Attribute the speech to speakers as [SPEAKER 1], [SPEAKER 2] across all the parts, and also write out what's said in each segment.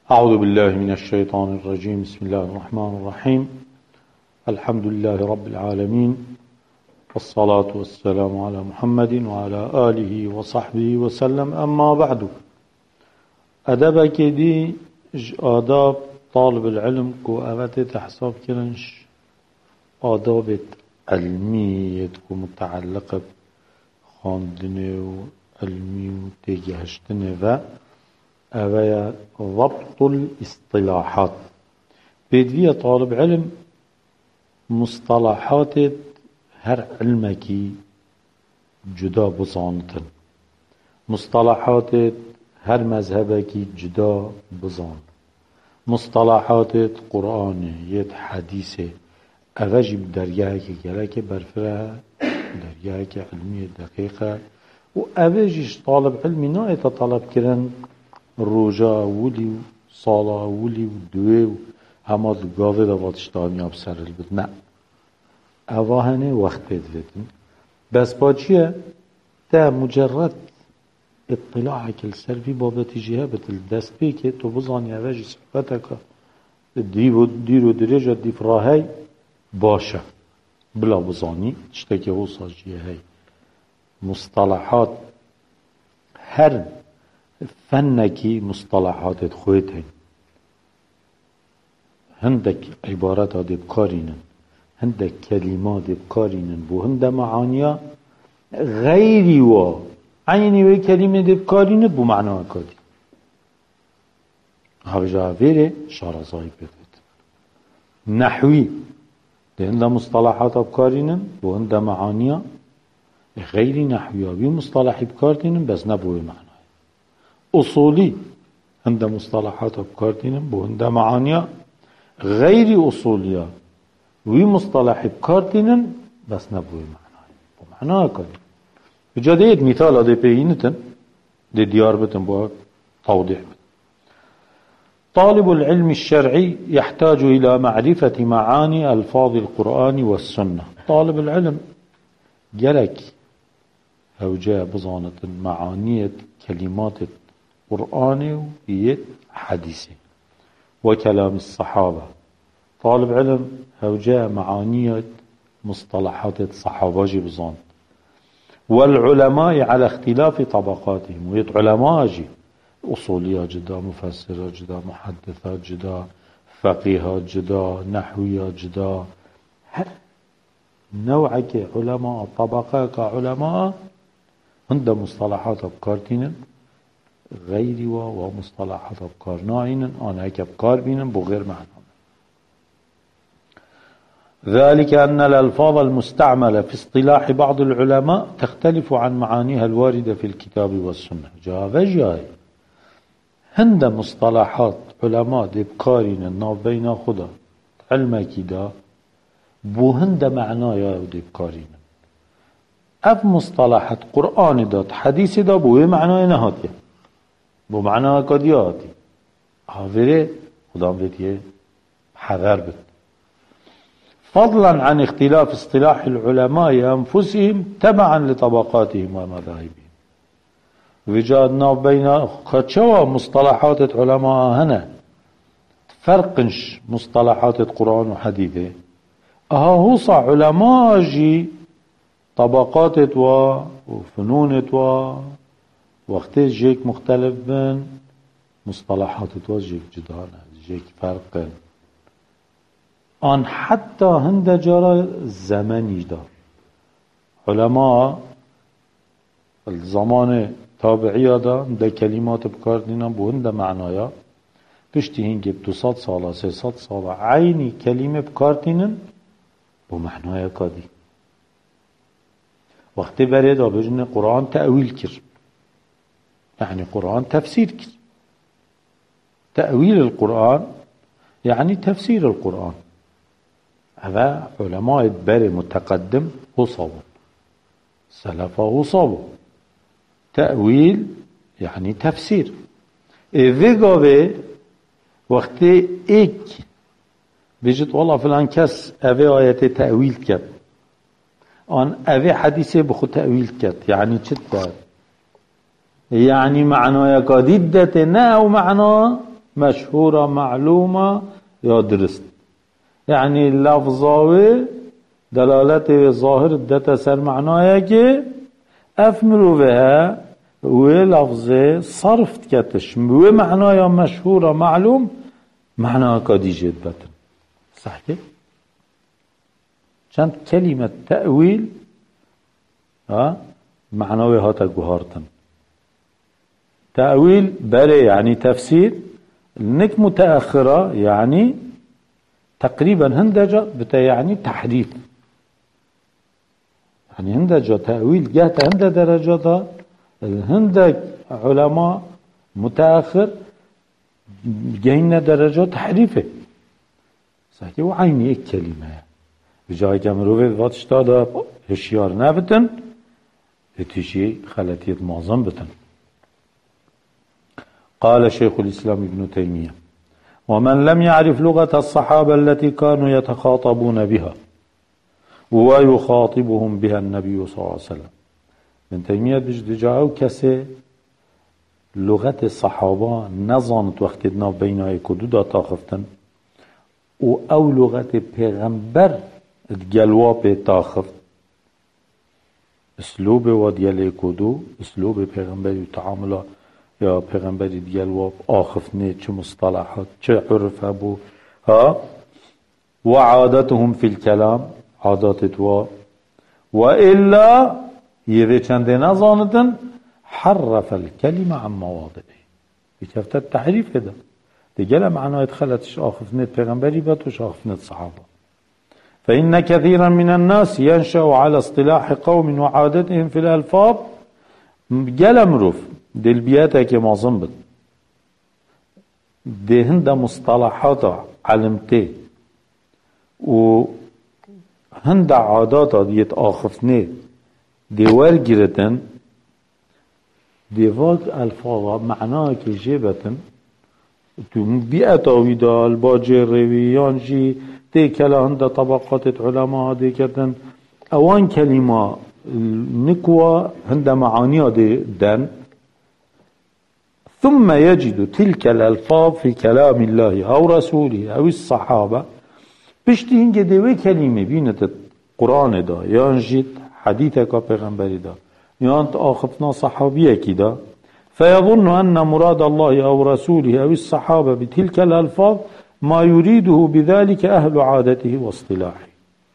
[SPEAKER 1] أعوذ بالله من الشيطان الرجيم. بسم الله الرحمن الرحيم. الحمد لله رب العالمين، والصلاة والسلام على محمد وعلى آله وصحبه وسلم. أما بعد، أدبك دي آداب طالب العلم كو أبت تحساب كرنش آداب علمية كو متعلقة بخاندنه وعلمي وتجهشتنه و أويا ضبط الاصطلاحات. بدوية طالب علم مصطلحات هر علمكي جدا بزانتن، مصطلحات هر مذهبكي جدا بزان، مصطلحات قرآن يد حديثه اوجي بدرجه که گله که برفره درجه که علمی دقیقه و اوجیش طالب علمی نه طلب کرن روجا ولی و سالا ولی و دوی و همه گاوه دواتش دانیاب سرل بود. نه، اواهنه وقت بدویدن بس با چیه؟ ده مجرد اطلاع کل سر في بابت جهه بتل دست بی که تو بزانی اوجی صحبتك دیرو درجه دی فراهی باشه بلا بزانی اشتاكي وصل جهه مصطلحات هر فنكي مصطلحات خويتين هندك عبارات دي بكارينن هندك كلمات دي بكارينن بو هند معانيا غيري و عيني وي كلمة دي بكارينن بو معنى كادي هاوجا فيري شارزاي بدت نحوي دي هند مصطلحات بكارينن بو هند معانيا غيري نحويا بي مصطلح بكارينن بس نبوي معنى أصولي عند مصطلحات بكارتين بو عند معانيا غير أصولية وي مصطلح بكارتين بس نبوي معناه كذي بجديد مثال هذا بينتن دي ديار بتن بو توضيح. طالب العلم الشرعي يحتاج إلى معرفة معاني ألفاظ القرآن والسنة. طالب العلم جلك أو جاء بظانة معانية كلمات قرآني ويت حديثي وكلام الصحابة. طالب علم هو جاء معانية مصطلحات الصحابة جبزان والعلماء على اختلاف طبقاتهم. ويت علماء جي أصوليات جدا، مفسرات جدا، محدثات جدا، فقيهات جدا، نحويات جدا، نوعك علماء طبقة كعلماء عند مصطلحات بكارتين غيري ومصطلحات أبكار ناعين أنا هيك أبكار بينن بغير معنى. ذلك أن الألفاظ المستعملة في اصطلاح بعض العلماء تختلف عن معانيها الواردة في الكتاب والسنة. جاي هند مصطلحات علماء دي بكارين الناف بين خدا علم كدا بو هند معنايا دي بكارين اف مصطلحات قرآن دات حديث دا بو معنايا نهاتيا بو معنى قدياتي هاوره خدام بيتيه حذر بت. فضلا عن اختلاف اصطلاح العلماء أنفسهم تبعا لطبقاتهم ومذاهبهم. وجادنا بين خدشوا مصطلحات العلماء هنا فرقنش مصطلحات القرآن وحديثه هو صح علماء جي طبقات وفنون وقت جيك مختلف بين مصطلحات جيك جدانا جيك فرق آن حتى هند جارا زمني دا علماء الزمان تابعي دا كلمات بكاردينا بو هند معنايا بشتي هنگي 200 سالة 300 سالة عيني كلمة بكاردينا بو معنايا كادي وقت بريد بجن قرآن تأويل كر يعني قرآن تفسير كر. تأويل القرآن يعني تفسير القرآن. هذا علماء بر متقدم وصابوا سلفا وصابوا. تأويل يعني تفسير. إذا قابه وقت إيك بيجت والله فلان كس أبي آيات تأويل كت آن أبي حديثه بخو تأويل كت يعني چت يعني معنى قديدة نا أو معنى مشهورة معلومة يا درست يعني لفظاوي دلالة ظاهر داتا سر معناها كي افمرو بها ولفظه صرفت كتش ومعناها مشهورة معلوم معناها كديجت بتن صح كده چند كلمة تأويل معناها هاتا جوهارتن تأويل بري يعني تفسير نك متأخرة يعني تقريبا هندجة بتا يعني تحريف يعني هندجة تأويل جهة هند درجة الهندج علماء متأخر جهنا درجة تحريفه صحيح وعيني ايك كلمة بجاي كامروفي واتشتادا هشيار نبتن اتشي خلطية معظم بتن قال شيخ الإسلام ابن تيمية ومن لم يعرف لغة الصحابة التي كانوا يتخاطبون بها ويخاطبهم بها النبي صلى الله عليه وسلم ابن تيمية بجد جاءوا كسي لغة الصحابة نظنت وقتنا بين ايكودودا تاخفتن او لغة پیغمبر الجلواب تاخفت اسلوب وديال ايكودو اسلوب پیغمبر يتعامل يا پیغمبر الجلواب آخفنه چه مصطلحات چه عرف ابو وعادتهم في الكلام عادات دوا وإلا يذي چنده نظانتن حرف الكلمة عن مواضعه بكفت التحريف هذا دي معناه ادخلتش آخفنه پیغمبري باتوش آخفنه صحابة فإن كثيرا من الناس ينشأ على اصطلاح قوم وعادتهم في الألفاظ جل مروف دي البياتة كما زنبت دي هند مصطلحات علمتي و هند عادات ديت آخفنه دي ورگرتن دي واق الفاظ معناه كي جيبتن تو بيئتاوي دا الباجر رويان جي دي كلا هند طبقات علماء دي كتن اوان كلمة نكوى هند معانيها دي دن ثم يجد تلك الألفاظ في كلام الله أو رسوله أو الصحابة بشتي هنجي دوي كلمة بينت القرآن دا ينجد حديثك پیغمبر دا يانت آخفنا صحابية كدا فيظن أن مراد الله أو رسوله أو الصحابة بتلك الألفاظ ما يريده بذلك أهل عادته واصطلاحه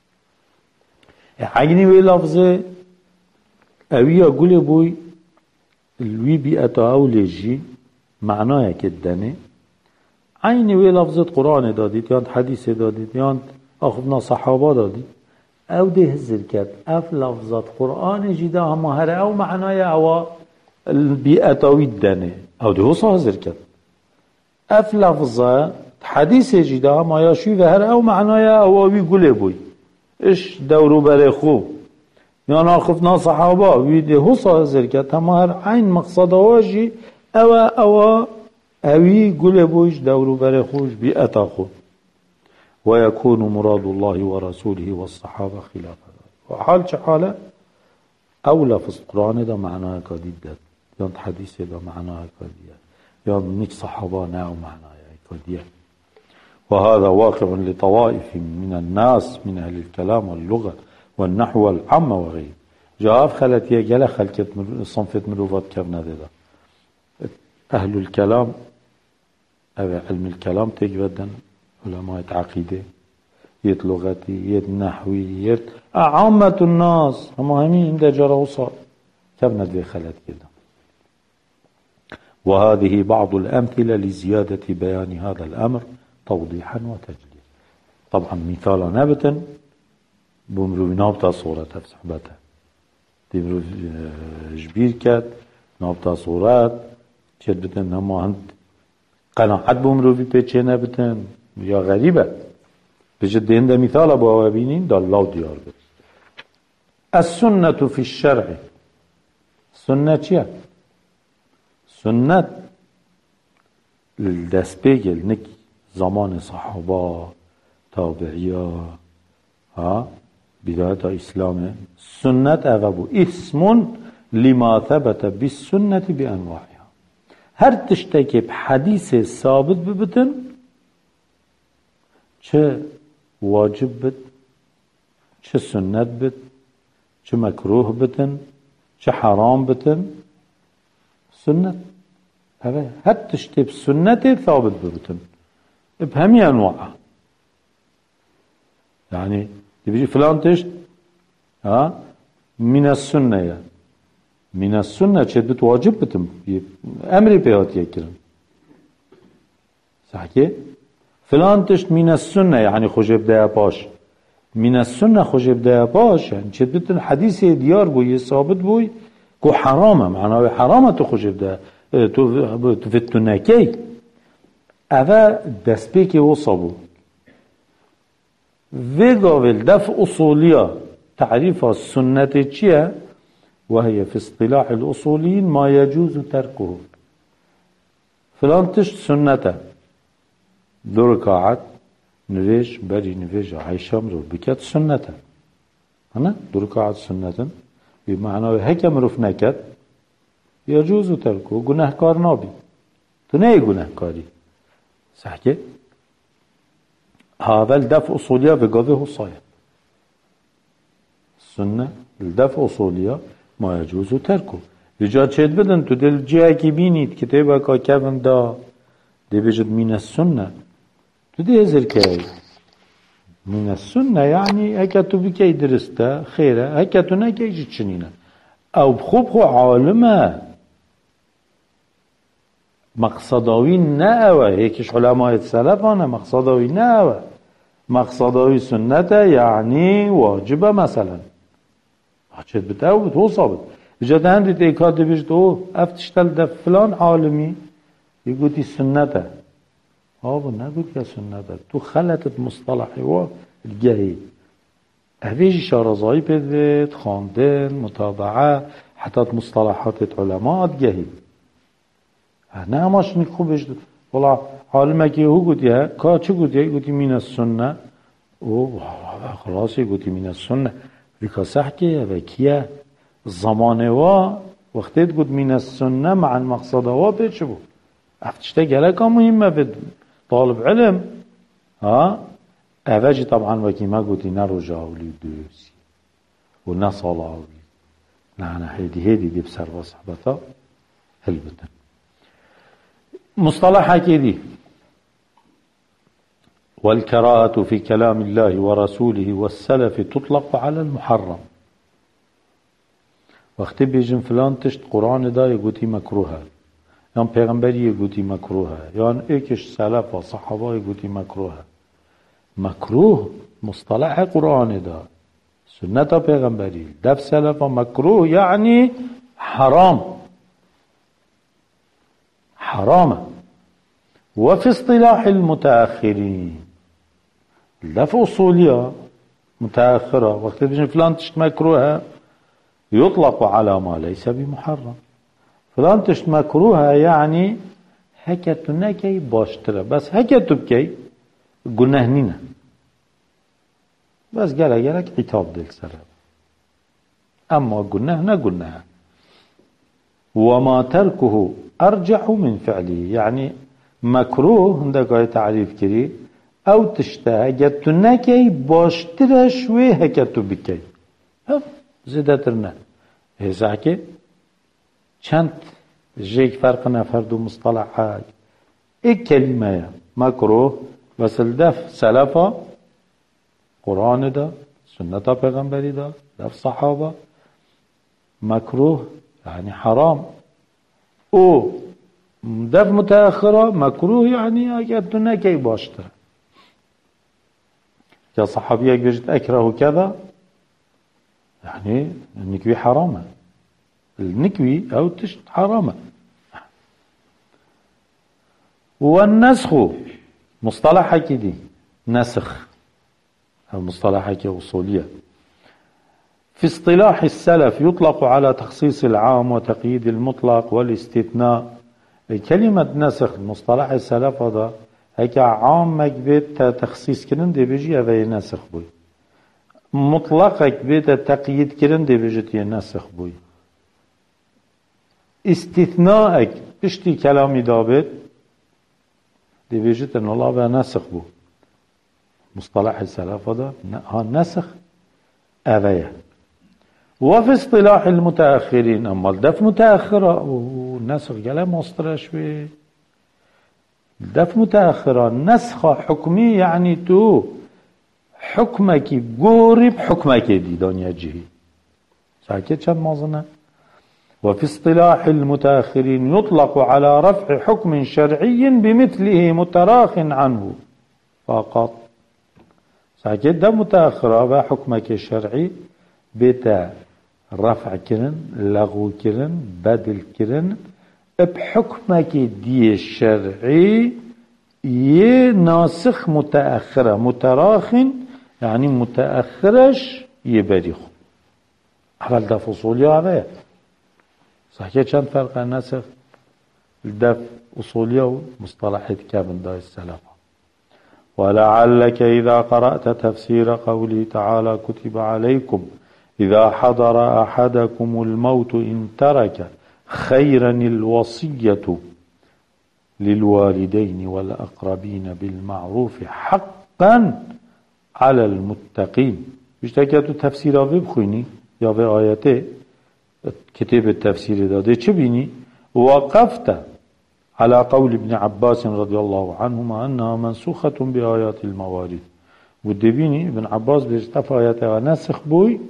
[SPEAKER 1] عيني لفظه أوي أقول بوي الوي بيئة أوليجي معناه كدني عيني لفظة قرآن داديت يانت حديث داديت يانت أخذنا صحابة داديت او ده هزركت اف لفظات قرآن جدا هم هر او معناه او البيئة الدني او ده هصا هزركت اف لفظات حديث جدا هم ياشي هر او معناه او بيقول بوي ايش دورو برخو يعني اخفنا صحابة ويده هصا هزركت هم هر عين مقصد واجي او اوي قول بويش دورو برخوش بيئة خو ويكون مراد الله ورسوله والصحابة خلاف ذلك وحال حالة أو لفظ القرآن ده معناه كديد ده يان حديث ده معناه كديد يان نيك صحابة ناو معناه كديد وهذا واقع لطوائف من الناس من أهل الكلام واللغة والنحو والعامة وغيره جواب خلت يجلا خلكت صنفت مروفات كرنا ده أهل الكلام أو علم الكلام تجبدا علماء عقيدة يت لغتي يت نحوي يت عامة الناس هم همين ده جرى وصار كم ندري خلت كده وهذه بعض الأمثلة لزيادة بيان هذا الأمر توضيحا وتجليا طبعا مثالا نبتا بمرو نابتا صورة تفسحبتها تمرو جبير كات نابتا صورات شد بتن هم هند قناعت بمرو في بيتشي نبتن يا غريبة بجد هند مثال ابو اوابينين دا الله ديار بس السنة في الشرع سنة چيا سنة للدست بيجل نك زمان صحابة تابعية بداية اسلام سنة اغبو اسم لما ثبت بالسنة بانواعها هر تشتكي بحديث ثابت ببتن چه واجب بت چه سنت بت چه مكروه بتن چه حرام بتن سنت هر تشتي بسنت ثابت ببتن بهمي انواعها يعني بيجي فلان تشت من السنة يعني من السنة چه بت واجب بتم امري بيهات يكرن صح كي فلان تشت من السنة يعني خوش بداية باش من السنة خوش بداية باش يعني چه بتن حديث ديار بوي ثابت بوي كو حرامه معناه حرامه تو خوش بداية تو في التناكي اذا دسبيكي وصبو ويغاول دف اصولية تعريف السنة چيه وهي في اصطلاح الأصوليين ما يجوز تركه فلان تشت سنته 2 ركعات نفيش بري نفيش عايشة مرور بكت سنته هنا 2 ركعات سنة بمعنى هيك مروف نكت يجوز تركه گناه كار نابي تو نهي گناه كاري صح كي هذا الدفع أصولية بقضيه صايد السنة الدفع أصولية ما يجوز تركه رجال شهد بدن تو دل جهة كي بينيد كتابة كاكبن دا دي بجد من السنة تو دي هزر كاي من السنة يعني هكا تو بكي درسته خيره هكا تو نكي جد شنينه او بخوب عالمه مقصداوي ناوه هيكش علماء السلفانه مقصداوي ناوه مقصداوي سنته يعني واجبه مثلا هاتشت بتاو بتو صابت جد هندي تيكاد بيجت افتشتل ده فلان عالمي يقولي سنته هابو نقول يا سنته تو خلطت مصطلحي و الجهي اویش شارزایی بدید خواندن متابعه حتی مصطلحات علماء گهی نه هماش خوبش والله عالمه که هو گویه که چه گویه من السنه او خلاصی گویی من السنه ریکا صح که و کیه زمانه و وقتی گوید من السنه مع المقصد و به چه بود افتشته گله که مهمه به طالب علم اوجي طبعا وكي ما قلتي نرجعولي دوسي ونصلاولي نحن هيدي دي بسر وصحبتا هلبتن مصطلحة كذي والكراهة في كلام الله ورسوله والسلف تطلق على المحرم وقت بيجن فلان تشت قرآن دا يقولي مكروها يعني پیغمبری يقولي مكروها يعني ايكش سلف وصحابه يقولي مكروها مكروه مصطلح قرآن دا سنة پیغمبری دف سلف مكروه يعني حرام وفي اصطلاح المتأخرين دف أصولية متأخرة وقت بيجن فلان تشت مكروها يطلق على ما ليس بمحرم فلان تشت مكروها يعني هكتو نكي باشتره بس هكتو بكي گناه نینه بس گره عتاب دل سره اما گناه نه گناه وما تركه ارجح من فعله يعني مكروه هندگاه تعریف کری او تشته گتو نکی باشترش وی هکتو بکی زیده تر نه هزا که چند جيك فرق نفرد مصطلحات ايه كلمة مكروه بس الدف سلفا قرآن ده سنة پیغمبری ده دف صحابة مكروه يعني حرام او دف متأخرة مكروه يعني اگر تو نکی باشتر يا صحابية بيجد اكره كذا يعني النكوي حرامة النكوي او تشت حرامة والنسخ مصطلح كده نسخ او مصطلح كده اصولية في اصطلاح السلف يطلق على تخصيص العام وتقييد المطلق والاستثناء كلمة نسخ مصطلح السلف هذا هيك عام مكبت تخصيص كرن دي بيجي هذا نسخ بوي مطلق بيت تقييد كرن دي بيجي نسخ بوي استثناءك بشتي كلامي دابت دي بيجت ان الله بها نسخ بو مصطلح السلف هذا ها نسخ أبيه. وفي اصطلاح المتأخرين أما الدف متأخرة والنسخ كلام مصطلح شوي الدف متأخرة نسخ حكمي يعني تو حكمك قورب حكمك دي دنيا جهي ساكت شد مازنة. وفي اصطلاح المتأخرين يطلق على رفع حكم شرعي بمثله متراخ عنه فقط ساكت ده متأخرة بحكمك الشرعي بتا رفع كرن لغو كرن بدل كرن بحكمك دي الشرعي ناسخ متأخرة متراخ يعني متأخرش يبريخ أول ده فصولي هذا صحيح كان فرق النسخ الدف أصولي ومصطلحات كابن دا السلام. ولعلك إذا قرأت تفسير قوله تعالى كتب عليكم إذا حضر أحدكم الموت إن ترك خيرا الوصية للوالدين والأقربين بالمعروف حقا على المتقين. بشتاكياتو تفسير بخويني يا في آياته كتاب التفسير داده چه بيني وقفت على قول ابن عباس رضي الله عنهما أنها منسوخة بآيات المواريث ودبيني ابن عباس بيجتف آياتها نسخ بوي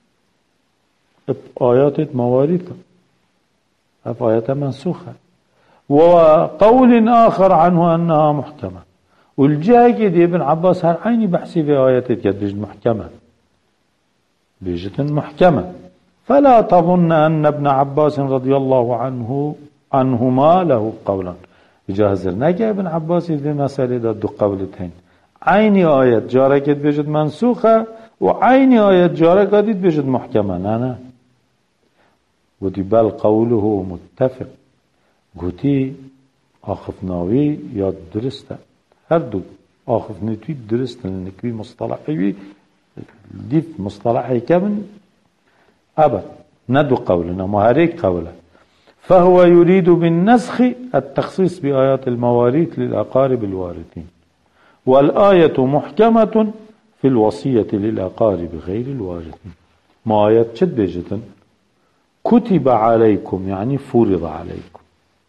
[SPEAKER 1] آيات مواريث آياتها منسوخة وقول آخر عنه أنها محكمة والجاي دي ابن عباس هر عيني بحسي في آيات بيجت محكمة بيجت محكمة فلا تظن أن ابن عباس رضي الله عنهما له قولا بجاهزر نجا ابن عباس في مسألة دو قولتين عيني آيات جاركت بيجت منسوخة وعيني آيات جاركت بيجت محكمة نا ودي بل قوله متفق قوتي آخفناوي يا درسته هر دو آخفناوي درسته لنكوي مصطلحي ديف مصطلحي كمن أبد ندو قولنا مهاريك قوله فهو يريد بالنسخ التخصيص بآيات المواريث للأقارب الوارثين والآية محكمة في الوصية للأقارب غير الوارثين. ما آيات شد بيجتن كتب عليكم يعني فرض عليكم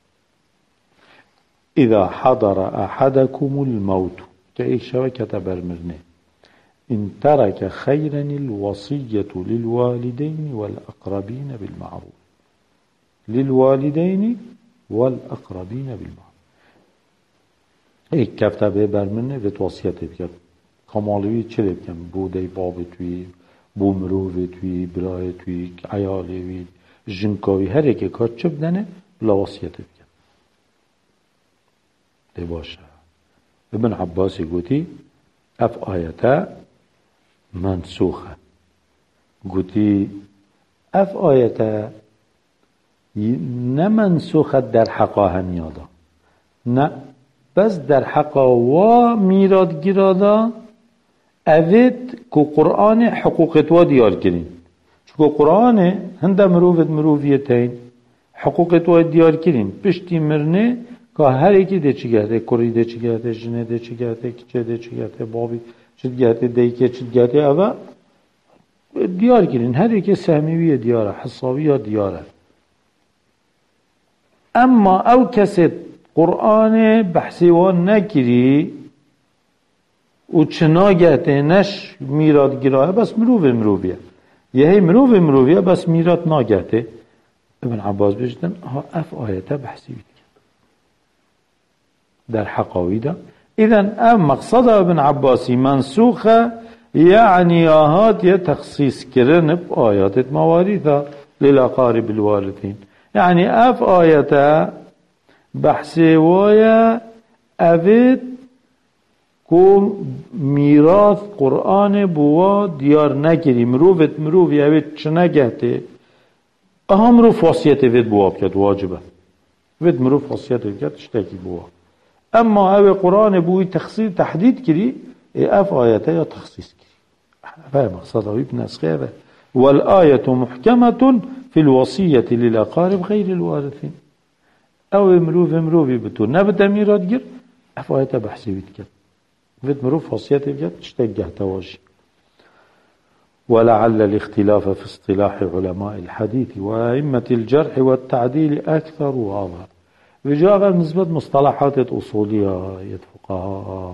[SPEAKER 1] إذا حضر أحدكم الموت كأي شبكة برمرنه إن ترك خيرا الوصية للوالدين والأقربين بالمعروف للوالدين والأقربين بالمعروف ایک کفته به برمنه ویت وصیت کرد کامالوی چه بکن بوده باب توی بومرو توی برای توی عیالی جنکاوی هر یک کار چه بدنه بلا وصیت کرد دی باشه. ابن عباس گوتی اف آیتا منسوخه گوتی اف آیتا نه منسوخه در حقا همیادا نه بس در حقا و میراد گیرادا اوید که قرآن حقوقت و دیار کرین چون قرآن هنده مروفیتین حقوقت و دیار کرین پشتی مرنه که هر یکی ده چی گرده کری ده چی گرده جنه ده چی گرده کچه ده چی گرده بابی چی گرده دیگه چی گرده اوه دیار کرین هر یکی سهمیوی دیاره حسابی دیاره. اما او کسی قرآن بحثی وان نکری و چناگهته نش میراد گراه بس مروفیه یه مروفیه بس میراد ناگهته. ابن عباس بجدن ها اف آیته بحثی بید در حقاوی ده اذن ام مقصد ابن عباسی منسوخه يعني آهات تخصيص كرن بآيات مواريثا للأقارب الوارثين يعني اف آياتا بحثي ويا أفيد كو ميراث قرآن بوا ديار نكري مروفي أفيد چنگهته اهم رو فاسيت أفيد بوا بكت واجبه أفيد مروف فاسيت بكت اشتاكي بوا. اما او قرآن بوي تخصيص تحديد كري اف آياتا يا تخصيص كري فهم مقصده بنسخه والآية محكمة في الوصية للأقارب غير الوارثين أو مروفي بتو نبت ميراث جر أفايته بحسي بيتك فيت مروف وصيته بجد تشتجه تواشي. ولعل الاختلاف في اصطلاح علماء الحديث وأئمة الجرح والتعديل أكثر وأظهر. بجاء نسبة مصطلحات أصولية فقهاء،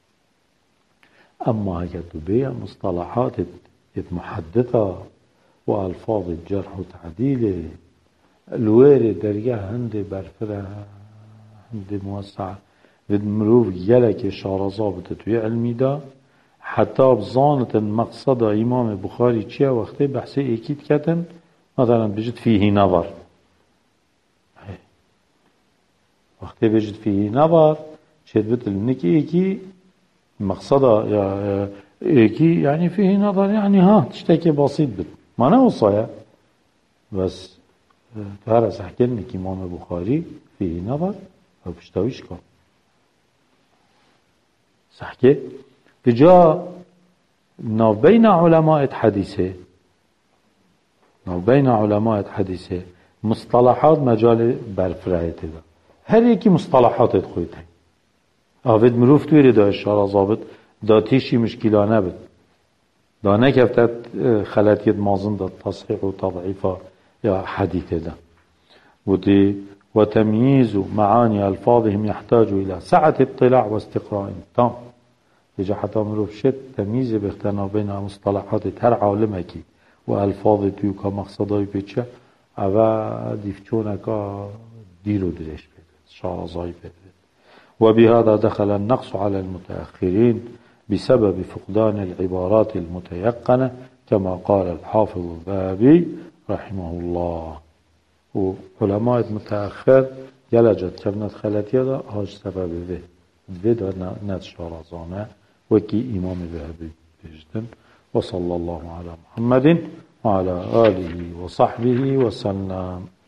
[SPEAKER 1] أما يتبيع مصطلحات محدثة وألفاظ الجرح وتعديله الوارد درجة هندي برفرة هندي موسعة بدمروف يلك شارزا بتتويع الميدا حتى بظانة مقصد إمام بخاري تشيا وقته بحثي اكيد كتن مثلا بجد فيه نظر وقته بجد فيه نظر شد بتل نكي اكي مقصده اكي يعني فيه نظر يعني ها تشتكي بسيط بت ما نوصايا بس فهرس حكي لك إمام بخاري فيه نظر فبشتويش كان صحكي فجاء بين علماء حديثه مصطلحات مجال برفراية ده هر يكي مصطلحات خويته آفد مروف تويري دا اشارة ضابط دا تيشي مشكلة نبت دا نكفتت خلاتيت مازن دا تصحيح وتضعيف يا حديثه ده وتمييز معاني ألفاظهم يحتاج إلى سعة اطلاع واستقراء تام يجي حتى مروف شد تمييز باختنا بين مصطلحات هر عالمك وألفاظ تيوكا مقصداي بيتشه أبا ديفتونكا ديرو دريش بيت شارزاي بيت. وبهذا دخل النقص على المتأخرين بسبب فقدان العبارات المتيقنة كما قال الحافظ الذهبي رحمه الله. وعلماء المتأخر يلجت كبنت خلت يدا هاج سبب ذي نت شارزانه وكي إمام الذهبي بجدن. وصلى الله على محمد وعلى آله وصحبه وسلم.